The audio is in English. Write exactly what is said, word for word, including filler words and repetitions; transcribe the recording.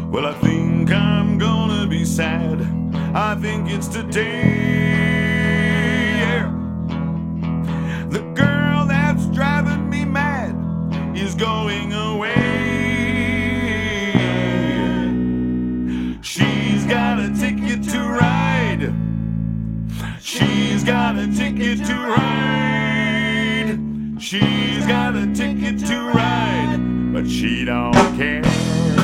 Well, I think I'm gonna be sad. I think it's today. Yeah. The girl that's driving me mad is going away. She's got a ticket to ride. She's got a ticket to ride. She's got a ticket to ride, but she don't care.